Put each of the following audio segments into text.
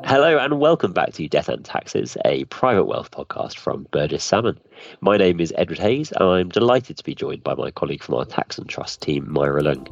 Hello and welcome back to Death and Taxes, a private wealth podcast from Burgess Salmon. My name is Edward Hayes and I'm delighted to be joined by my colleague from our tax and trust team, Myra Lung.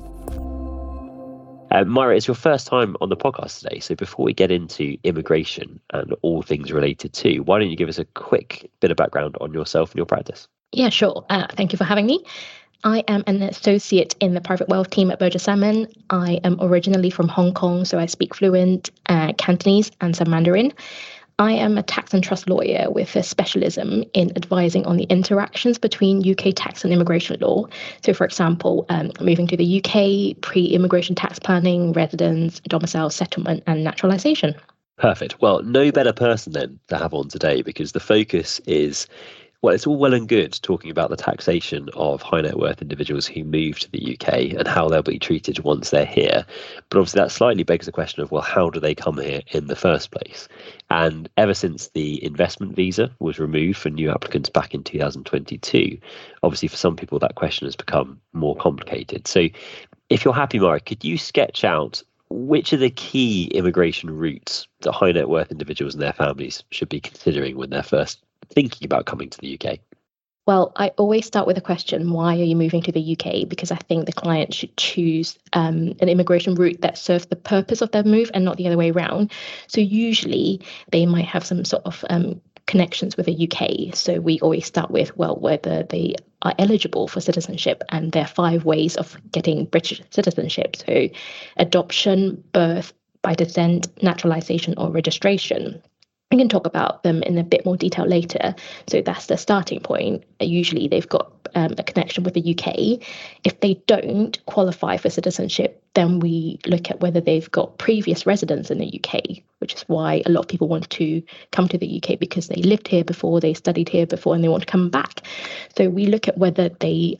Myra, it's your first time on the podcast today, so before we get into immigration and all things related to, why don't you give us a quick bit of background on yourself and your practice? Yeah, sure. Thank you for having me. I am an associate in the private wealth team at Burgess Salmon. I am originally from Hong Kong, so I speak fluent Cantonese and some Mandarin. I am a tax and trust lawyer with a specialism in advising on the interactions between UK tax and immigration law. So, for example, moving to the UK, pre-immigration tax planning, residence, domicile settlement, and naturalisation. Perfect. Well, no better person then to have on today because the focus is, well, it's all well and good talking about the taxation of high net worth individuals who move to the UK and how they'll be treated once they're here. But obviously that slightly begs the question of, well, how do they come here in the first place? And ever since the investment visa was removed for new applicants back in 2022, obviously for some people that question has become more complicated. So if you're happy, Myra, could you sketch out which are the key immigration routes that high net worth individuals and their families should be considering when they're first thinking about coming to the UK? Well, I always start with a question, why are you moving to the UK? Because I think the client should choose an immigration route that serves the purpose of their move and not the other way around. So usually they might have some sort of connections with the UK. So we always start with, well, whether they are eligible for citizenship. And there are 5 ways of getting British citizenship. So adoption, birth, by descent, naturalisation or registration. We can talk about them in a bit more detail later. So that's the starting point. Usually they've got a connection with the UK. If they don't qualify for citizenship, then we look at whether they've got previous residence in the UK, which is why a lot of people want to come to the UK because they lived here before, they studied here before, and they want to come back. So we look at whether they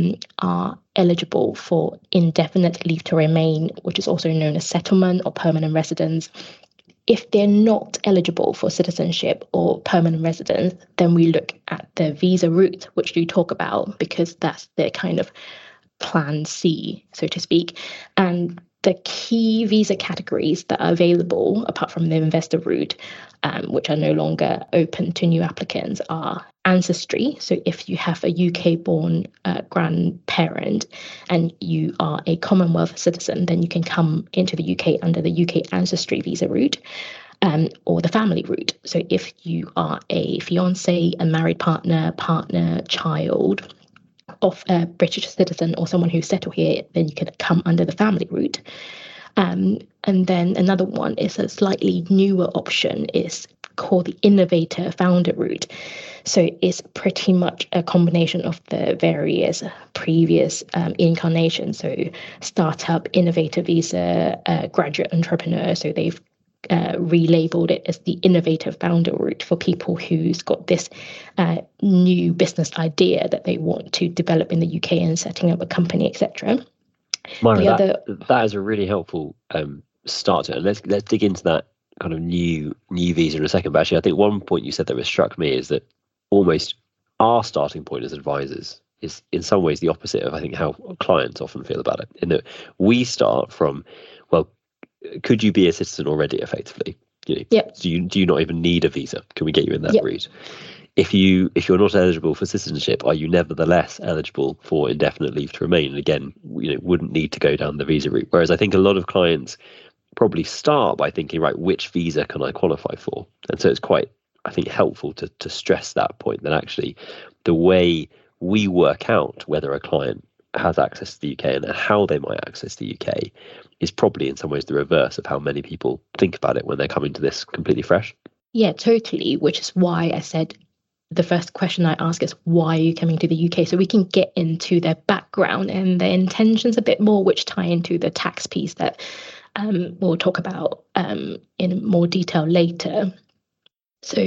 are eligible for indefinite leave to remain, which is also known as settlement or permanent residence. If they're not eligible for citizenship or permanent residence, then we look at the visa route, which you talk about, because that's their kind of plan C, so to speak. And the key visa categories that are available, apart from the investor route, which are no longer open to new applicants, are ancestry. So if you have a UK-born grandparent and you are a Commonwealth citizen, then you can come into the UK under the UK ancestry visa route. Or the family route. So if you are a fiance, a married partner, child of a British citizen or someone who's settled here, then you can come under the family route. And then another one is a slightly newer option, is called the innovator founder route. So it's pretty much a combination of the various previous incarnations. So startup, innovator visa, graduate entrepreneur. So they've relabeled it as the innovator founder route for people who's got this new business idea that they want to develop in the UK and setting up a company, etc. Myra, that is a really helpful start to it. And let's dig into that kind of new visa in a second. But actually, I think one point you said that struck me is that almost our starting point as advisors is in some ways the opposite of, I think, how clients often feel about it. In that we start from, well, could you be a citizen already effectively? Yep. Do you not even need a visa? Can we get you in that route? If you're not eligible for citizenship, are you nevertheless eligible for indefinite leave to remain? And again, wouldn't need to go down the visa route. Whereas I think a lot of clients probably start by thinking, right, which visa can I qualify for? And so it's quite, I think, helpful to stress that point, that actually the way we work out whether a client has access to the UK and how they might access the UK is probably in some ways the reverse of how many people think about it when they're coming to this completely fresh. Yeah, totally. Which is why I said the first question I ask is, why are you coming to the UK? So we can get into their background and their intentions a bit more, which tie into the tax piece that we'll talk about in more detail later. So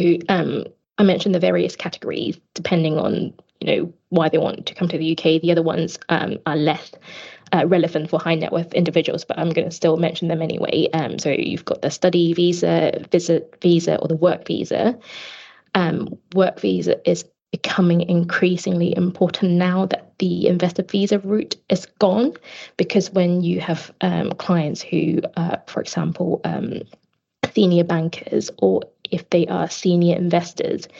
I mentioned the various categories depending on why they want to come to the UK. The other ones are less relevant for high net worth individuals, but I'm going to still mention them anyway. So you've got the study visa, visit visa, or the work visa. Work visa is becoming increasingly important now that the investor visa route is gone, because when you have clients who, for example, senior bankers or if they are senior investors,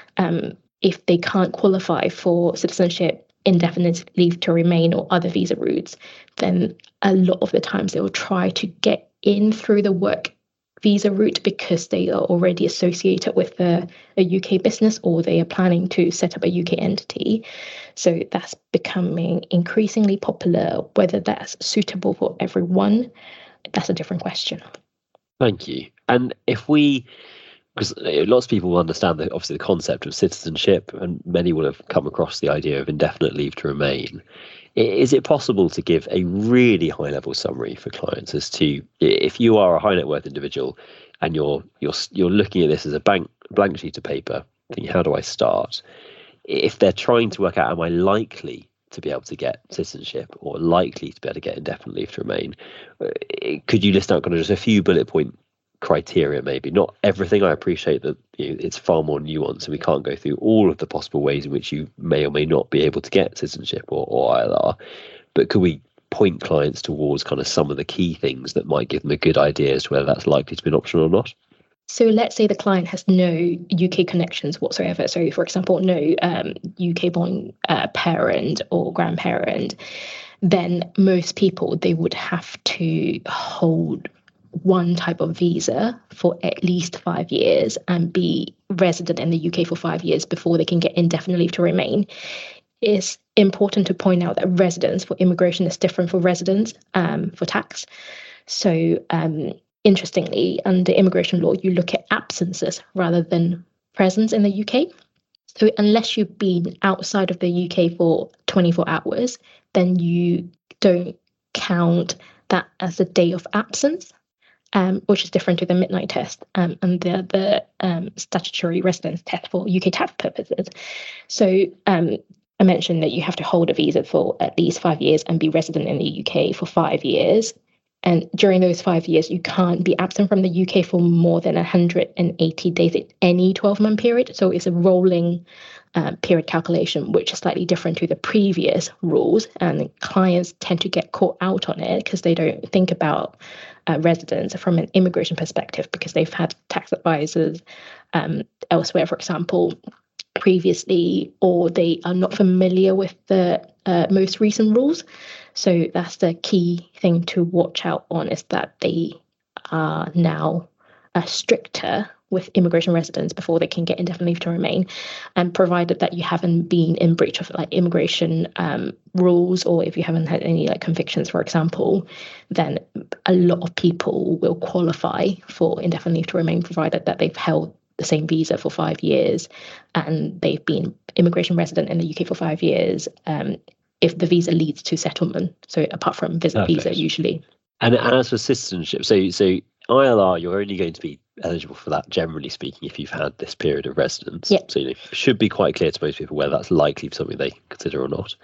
if they can't qualify for citizenship, indefinite leave to remain, or other visa routes, then a lot of the times they will try to get in through the work visa route because they are already associated with a UK business, or they are planning to set up a UK entity. So that's becoming increasingly popular. Whether that's suitable for everyone, that's a different question. Thank you. And because lots of people will understand obviously the concept of citizenship, and many will have come across the idea of indefinite leave to remain. Is it possible to give a really high level summary for clients as to, if you are a high net worth individual and you're looking at this as a blank sheet of paper, thinking, how do I start? If they're trying to work out, am I likely to be able to get citizenship or likely to be able to get indefinite leave to remain, could you list out kind of just a few bullet point criteria? Maybe not everything. I appreciate that it's far more nuanced and we can't go through all of the possible ways in which you may or may not be able to get citizenship or ILR, but could we point clients towards kind of some of the key things that might give them a good idea as to whether that's likely to be an option or not? So let's say the client has no UK connections whatsoever. So, for example, no UK-born parent or grandparent. Then most people, they would have to hold one type of visa for at least 5 years and be resident in the UK for 5 years before they can get indefinite leave to remain. It's important to point out that residence for immigration is different for residence for tax. So interestingly, under immigration law, you look at absences rather than presence in the UK. So unless you've been outside of the UK for 24 hours, then you don't count that as a day of absence, which is different to the midnight test and the statutory residence test for UK tax purposes. So I mentioned that you have to hold a visa for at least 5 years and be resident in the UK for 5 years. And during those 5 years, you can't be absent from the UK for more than 180 days in any 12-month period. So it's a rolling period calculation, which is slightly different to the previous rules. And clients tend to get caught out on it because they don't think about residence from an immigration perspective, because they've had tax advisors elsewhere, for example, previously, or they are not familiar with the most recent rules. So that's the key thing to watch out on, is that they are now stricter with immigration residents before they can get indefinite leave to remain, and provided that you haven't been in breach of like immigration rules, or if you haven't had any like convictions, for example, then a lot of people will qualify for indefinite leave to remain, provided that they've held the same visa for 5 years and they've been immigration resident in the UK for 5 years, if the visa leads to settlement. So apart from visit visa, usually. And as for citizenship, so ILR, you're only going to be eligible for that, generally speaking, if you've had this period of residence. Yep. So it should be quite clear to most people whether that's likely something they consider or not.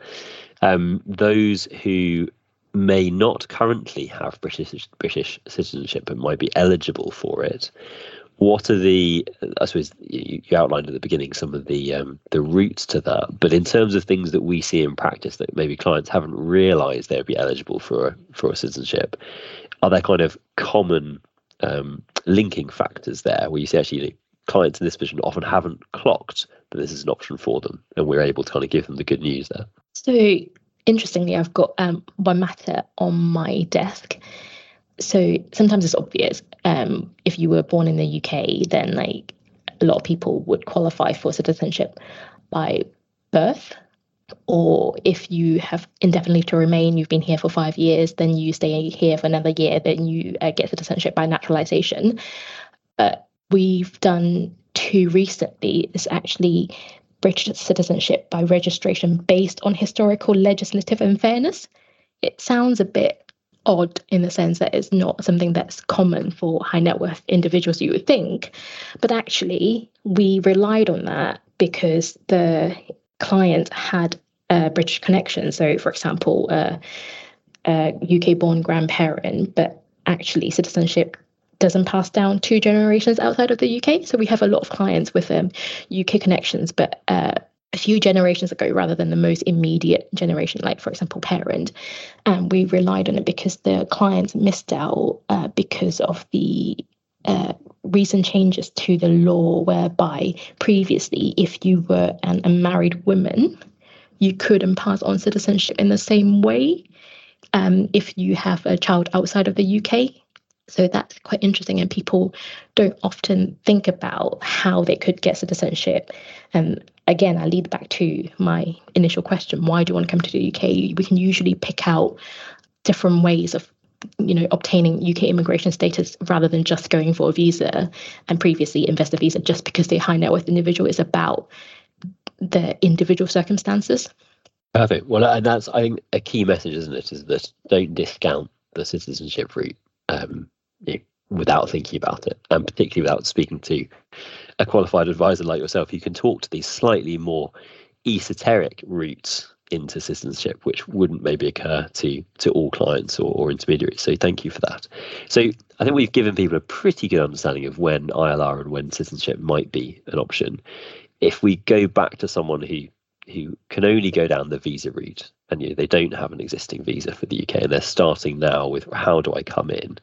Those who may not currently have British citizenship but might be eligible for it, what are I suppose you outlined at the beginning some of the routes to that, but in terms of things that we see in practice that maybe clients haven't realised they would be eligible for a citizenship, are there kind of common linking factors there where you see actually clients in this position often haven't clocked that this is an option for them, and we're able to kind of give them the good news there? So interestingly, I've got one matter on my desk. So sometimes it's obvious. If you were born in the UK, then like a lot of people would qualify for citizenship by birth. Or if you have indefinite leave to remain, you've been here for 5 years, then you stay here for another year, then you get citizenship by naturalization. But we've done 2 recently. It's actually British citizenship by registration based on historical, legislative unfairness. It sounds a bit odd in the sense that it's not something that's common for high net worth individuals, you would think. But actually, we relied on that because the client had a British connection. So, for example, a UK-born grandparent, but actually citizenship doesn't pass down 2 generations outside of the UK. So we have a lot of clients with UK connections, but a few generations ago rather than the most immediate generation, like, for example, parent. And we relied on it because the clients missed out because of the recent changes to the law whereby previously, if you were a married woman, you couldn't pass on citizenship in the same way if you have a child outside of the UK. So that's quite interesting, and people don't often think about how they could get citizenship. And again, I lead back to my initial question: why do you want to come to the UK? We can usually pick out different ways of obtaining UK immigration status rather than just going for a visa and previously investor visa just because they're high net worth individual. Is about the individual circumstances. Perfect. Well, and that's, I think, a key message, isn't it? Is that don't discount the citizenship route without thinking about it, and particularly without speaking to a qualified advisor like yourself. You can talk to these slightly more esoteric routes into citizenship, which wouldn't maybe occur to all clients or intermediaries. So thank you for that. So I think we've given people a pretty good understanding of when ILR and when citizenship might be an option. If we go back to someone who can only go down the visa route, and they don't have an existing visa for the UK, and they're starting now with how do I come in?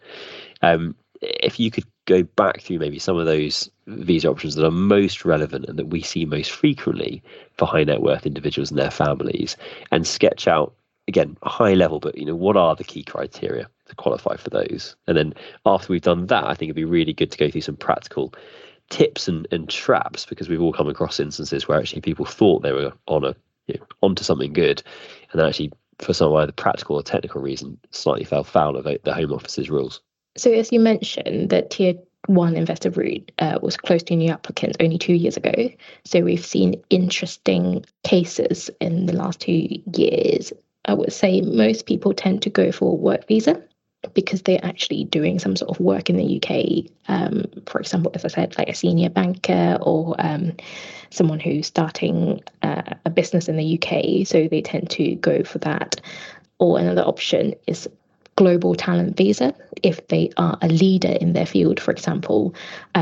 If you could go back through maybe some of those visa options that are most relevant and that we see most frequently for high net worth individuals and their families, and sketch out, again, a high level, but what are the key criteria to qualify for those? And then after we've done that, I think it'd be really good to go through some practical tips and traps, because we've all come across instances where actually people thought they were onto something good, and actually for some either practical or technical reason slightly fell foul of the Home Office's rules. So as you mentioned, the Tier 1 investor route was closed to new applicants only 2 years ago. So we've seen interesting cases in the last 2 years. I would say most people tend to go for a work visa because they're actually doing some sort of work in the UK. For example, as I said, like a senior banker or someone who's starting a business in the UK. So they tend to go for that. Or another option is global talent visa if they are a leader in their field. For example,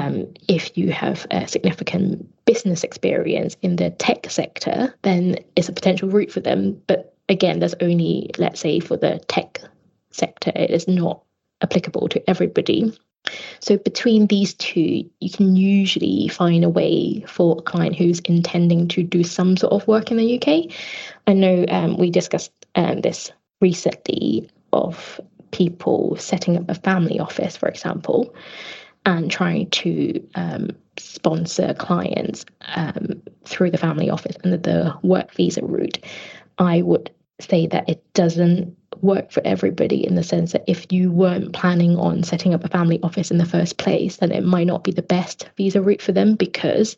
if you have a significant business experience in the tech sector, then it's a potential route for them. But again, there's only, let's say, for the tech sector, it is not applicable to everybody. So between these two, you can usually find a way for a client who's intending to do some sort of work in the UK. I know we discussed this recently, of people setting up a family office, for example, and trying to sponsor clients through the family office under the work visa route. I would say that it doesn't work for everybody, in the sense that if you weren't planning on setting up a family office in the first place, then it might not be the best visa route for them, because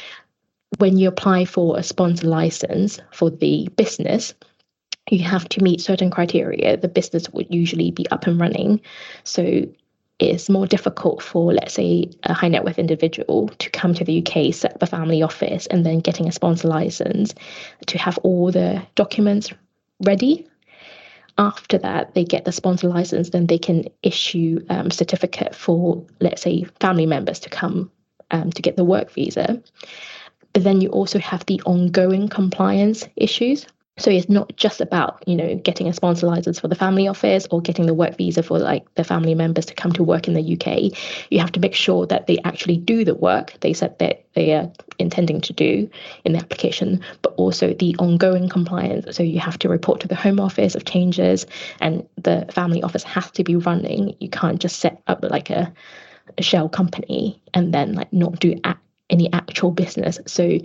when you apply for a sponsor license for the business, you have to meet certain criteria. The business would usually be up and running. So it's more difficult for, let's say, a high net worth individual to come to the UK, set up a family office, and then getting a sponsor license to have all the documents ready. After that, they get the sponsor license, then they can issue a certificate for, let's say, family members to come to get the work visa. But then you also have the ongoing compliance issues. So it's not just about, getting a sponsor license for the family office or getting the work visa for like the family members to come to work in the UK. You have to make sure that they actually do the work they said that they are intending to do in the application, but also the ongoing compliance. So you have to report to the Home Office of changes, and the family office has to be running. You can't just set up like a shell company and then like not do any actual business. So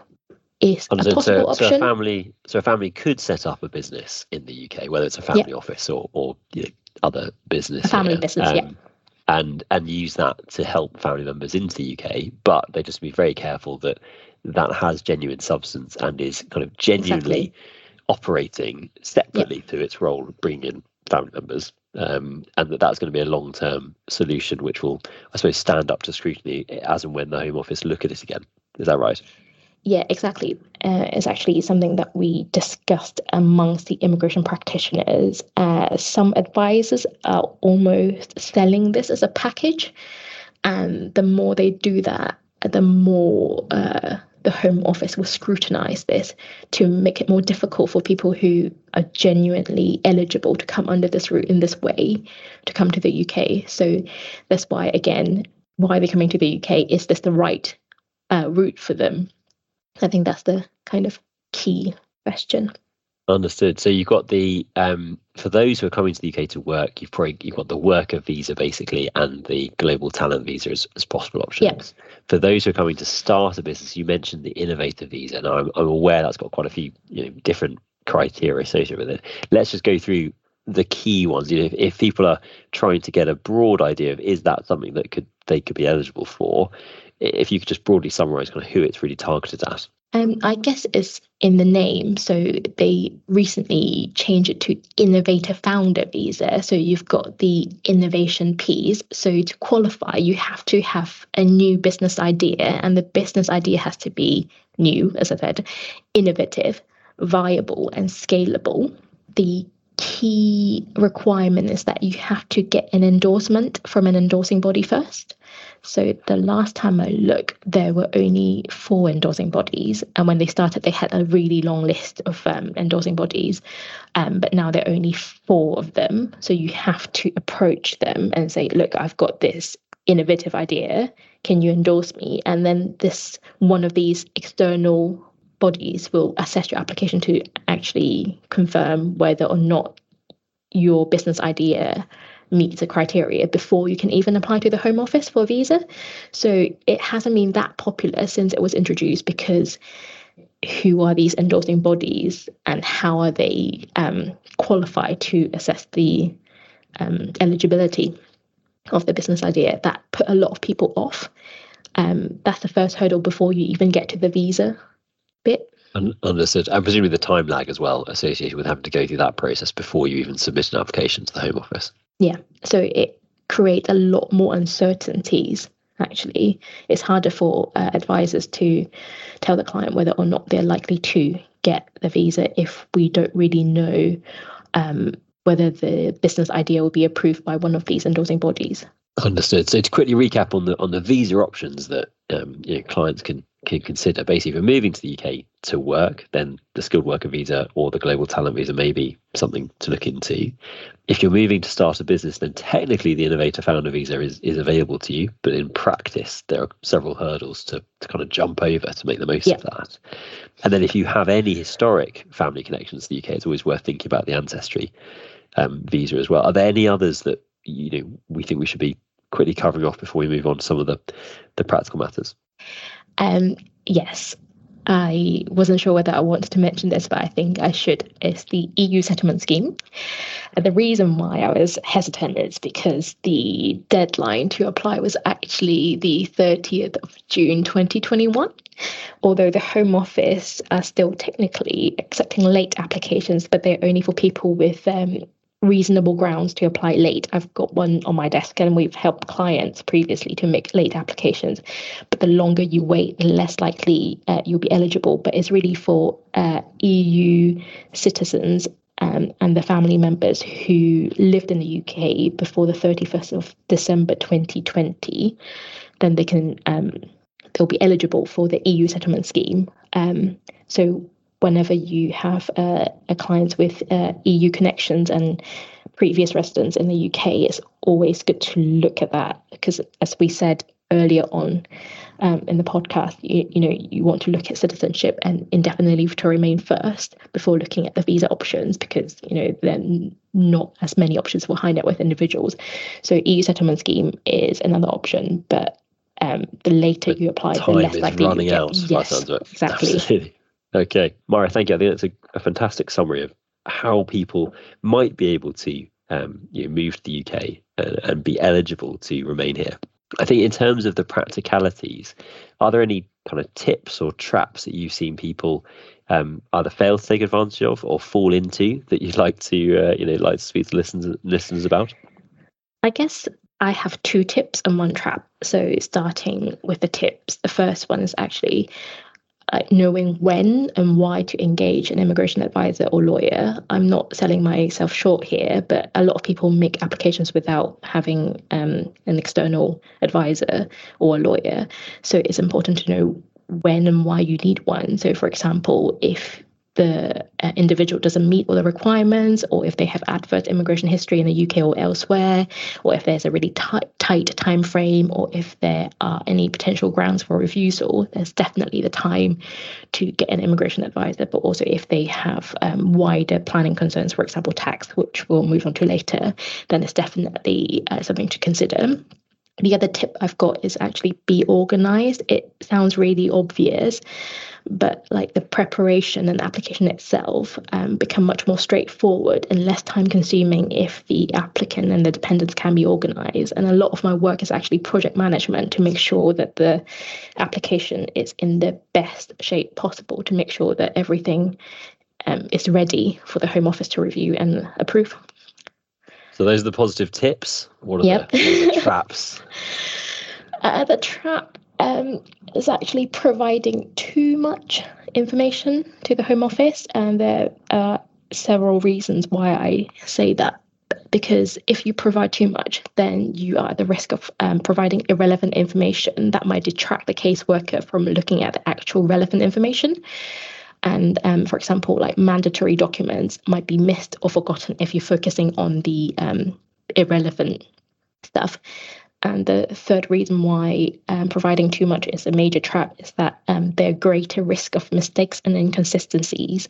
is a possible option. So a family could set up a business in the UK, whether it's a family office or other business. A family business, and use that to help family members into the UK, but they just be very careful that has genuine substance and is kind of genuinely operating separately to its role of bringing in family members, and that's going to be a long-term solution which will, I suppose, stand up to scrutiny as and when the Home Office look at it again. Is that right? Yeah, exactly. It's actually something that we discussed amongst the immigration practitioners. Some advisors are almost selling this as a package. And the more they do that, the more the Home Office will scrutinise this to make it more difficult for people who are genuinely eligible to come under this route in this way to come to the UK. So that's why, again, why they're coming to the UK. Is this the right route for them? I think that's the kind of key question. Understood. So you've got the for those who are coming to the UK to work, you've got the worker visa basically, and the global talent visa as possible options. Yeah. For those who are coming to start a business, you mentioned the innovator visa, and I'm aware that's got quite a few different criteria associated with it. Let's just go through the key ones. If people are trying to get a broad idea of is that something that they could be eligible for, if you could just broadly summarize kind of who it's really targeted at. I guess it's in the name. So they recently changed it to Innovator Founder Visa. So you've got the innovation piece. So to qualify, you have to have a new business idea, and the business idea has to be new, as I said, innovative, viable, and scalable. The key requirement is that you have to get an endorsement from an endorsing body first. So the last time I looked, there were only 4 endorsing bodies. And when they started, they had a really long list of endorsing bodies. But now there are only 4 of them. So you have to approach them and say, look, I've got this innovative idea. Can you endorse me? And then one of these external bodies will assess your application to actually confirm whether or not your business idea meets the criteria before you can even apply to the Home Office for a visa. So it hasn't been that popular since it was introduced, because who are these endorsing bodies and how are they qualified to assess the eligibility of the business idea? That put a lot of people off. That's the first hurdle before you even get to the visa bit. Understood. And presumably the time lag as well associated with having to go through that process before you even submit an application to the Home Office. Yeah, so it creates a lot more uncertainties, actually. It's harder for advisors to tell the client whether or not they're likely to get the visa if we don't really know whether the business idea will be approved by one of these endorsing bodies. Understood. So to quickly recap on the visa options that clients can consider, basically, if you're moving to the UK to work, then the skilled worker visa or the global talent visa may be something to look into. If you're moving to start a business, then technically the innovator founder visa is available to you, but in practice there are several hurdles to kind of jump over to make the most of that. And then if you have any historic family connections to the UK, it's always worth thinking about the ancestry visa as well. Are there any others that we think we should be quickly covering off before we move on to some of the practical matters? Yes, I wasn't sure whether I wanted to mention this, but I think I should. It's the EU settlement scheme. And the reason why I was hesitant is because the deadline to apply was actually the 30th of June 2021. Although the Home Office are still technically accepting late applications, but they're only for people with reasonable grounds to apply late. I've got one on my desk, and we've helped clients previously to make late applications. But the longer you wait, the less likely you'll be eligible. But it's really for EU citizens and the family members who lived in the UK before the 31st of December 2020. Then they can they'll be eligible for the EU settlement scheme. So whenever you have a client with EU connections and previous residents in the UK, it's always good to look at that, because as we said earlier on in the podcast, you want to look at citizenship and indefinite leave to remain first before looking at the visa options, because there are not as many options for high net worth individuals. So EU settlement scheme is another option, but the later you apply, the less likely you get. Out, yes, exactly. Absolutely. Okay, Mara, thank you. I think that's a fantastic summary of how people might be able to move to the UK and be eligible to remain here. I think in terms of the practicalities, are there any kind of tips or traps that you've seen people either fail to take advantage of or fall into that you'd like to speak to listeners about? I guess I have 2 tips and 1 trap. So starting with the tips, the first one is actually knowing when and why to engage an immigration advisor or lawyer. I'm not selling myself short here, but a lot of people make applications without having an external advisor or a lawyer. So it's important to know when and why you need one. So for example, if the individual doesn't meet all the requirements, or if they have adverse immigration history in the UK or elsewhere, or if there's a really tight time frame, or if there are any potential grounds for refusal, there's definitely the time to get an immigration advisor. But also if they have wider planning concerns, for example, tax, which we'll move on to later, then it's definitely something to consider. The other tip I've got is actually be organized. It sounds really obvious, but like the preparation and application itself become much more straightforward and less time consuming if the applicant and the dependents can be organized. And a lot of my work is actually project management to make sure that the application is in the best shape possible, to make sure that everything is ready for the Home Office to review and approve. So those are the positive tips. What are the traps? The trap is actually providing too much information to the Home Office, and there are several reasons why I say that. Because if you provide too much, then you are at the risk of providing irrelevant information that might detract the caseworker from looking at the actual relevant information. And for example, like mandatory documents might be missed or forgotten if you're focusing on the irrelevant stuff. And the third reason why providing too much is a major trap is that there are greater risk of mistakes and inconsistencies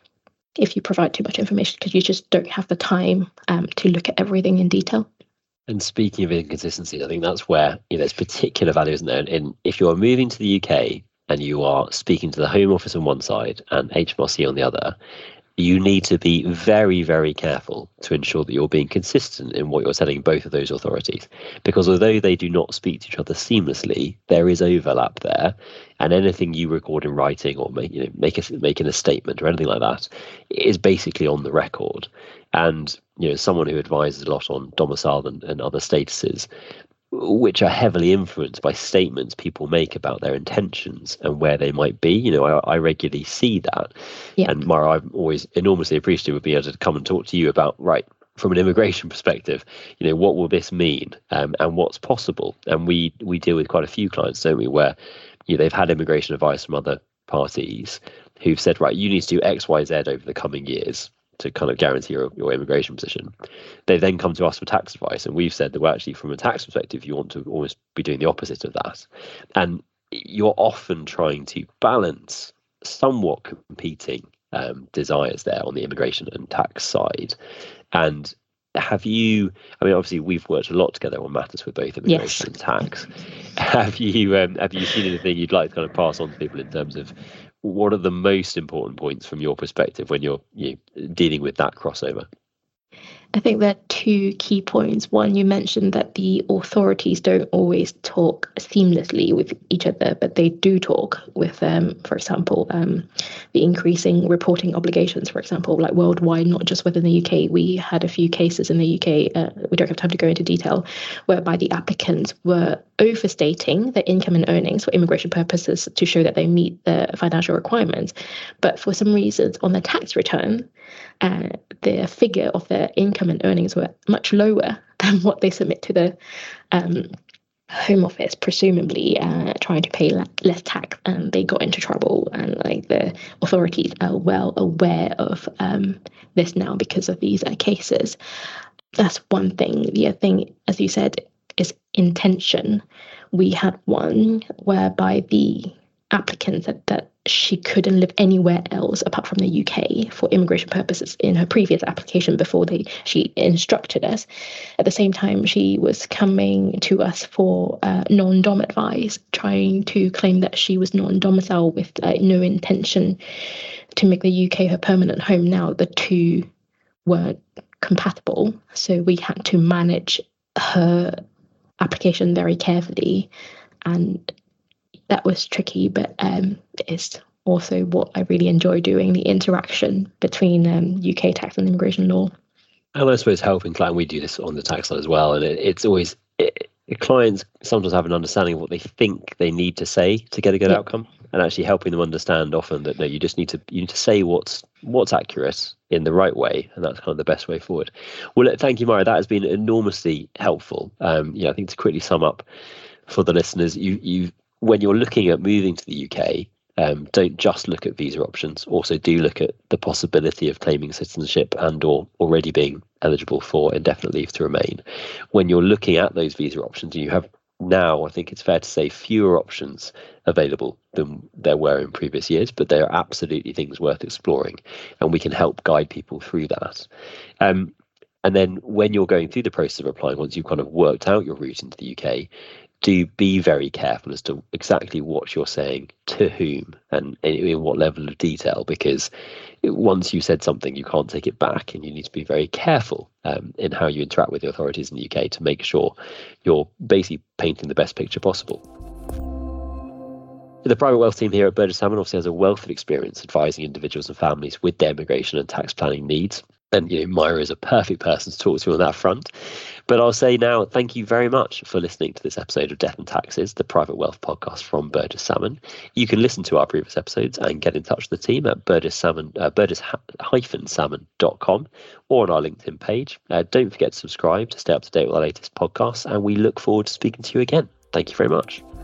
if you provide too much information, because you just don't have the time to look at everything in detail. And speaking of inconsistencies, I think that's where there's particular value, isn't there? In if you're moving to the UK and you are speaking to the Home Office on one side and HMRC on the other, you need to be very, very careful to ensure that you're being consistent in what you're telling both of those authorities. Because although they do not speak to each other seamlessly, there is overlap there. And anything you record in writing or making a statement or anything like that is basically on the record. And someone who advises a lot on domicile and other statuses, which are heavily influenced by statements people make about their intentions and where they might be. I regularly see that. Yeah. And Mara, I'm always enormously appreciative of being able to come and talk to you about, right, from an immigration perspective, what will this mean and what's possible? And we deal with quite a few clients, don't we, where they've had immigration advice from other parties who've said, right, you need to do X, Y, Z over the coming years to kind of guarantee your immigration position. They then come to us for tax advice, and we've said that, well, actually, from a tax perspective, you want to almost be doing the opposite of that. And you're often trying to balance somewhat competing desires there on the immigration and tax side. And obviously we've worked a lot together on matters with both immigration and tax. Have you seen anything you'd like to kind of pass on to people in terms of what are the most important points from your perspective when you're dealing with that crossover? I think there are two key points. One, you mentioned that the authorities don't always talk seamlessly with each other, but they do talk with, for example, the increasing reporting obligations, for example, like worldwide, not just within the UK. We had a few cases in the UK, we don't have time to go into detail, whereby the applicants were overstating their income and earnings for immigration purposes to show that they meet the financial requirements. But for some reasons on the tax return, the figure of their income and earnings were much lower than what they submit to the Home Office, presumably trying to pay less tax, and they got into trouble. And the authorities are well aware of this now because of these cases. That's one thing. The other thing, as you said, is intention. We had one whereby the applicant said that she couldn't live anywhere else apart from the UK for immigration purposes in her previous application before she instructed us. At the same time, she was coming to us for non-dom advice, trying to claim that she was non-domicile with no intention to make the UK her permanent home. Now, the two weren't compatible, so we had to manage her application very carefully, and that was tricky, but it's also what I really enjoy doing, the interaction between UK tax and immigration law. And I suppose helping clients, we do this on the tax side as well, and it's always clients sometimes have an understanding of what they think they need to say to get a good outcome, and actually helping them understand often that no, you just need to say what's accurate in the right way, and that's kind of the best way forward. Well, thank you, Mara. That has been enormously helpful. I think to quickly sum up for the listeners, you when you're looking at moving to the UK, Don't just look at visa options. Also do look at the possibility of claiming citizenship and or already being eligible for indefinite leave to remain. When you're looking at those visa options, you have now, I think it's fair to say, fewer options available than there were in previous years, but they are absolutely things worth exploring, and we can help guide people through that. And then when you're going through the process of applying, once you've kind of worked out your route into the UK, do be very careful as to exactly what you're saying to whom and in what level of detail, because once you've said something, you can't take it back, and you need to be very careful in how you interact with the authorities in the UK to make sure you're basically painting the best picture possible. The private wealth team here at Burgess Salmon obviously has a wealth of experience advising individuals and families with their immigration and tax planning needs. And Myra is a perfect person to talk to on that front. But I'll say now, thank you very much for listening to this episode of Death and Taxes, the Private Wealth podcast from Burgess Salmon. You can listen to our previous episodes and get in touch with the team at burgess-salmon.com or on our LinkedIn page. Don't forget to subscribe to stay up to date with our latest podcasts, and we look forward to speaking to you again. Thank you very much.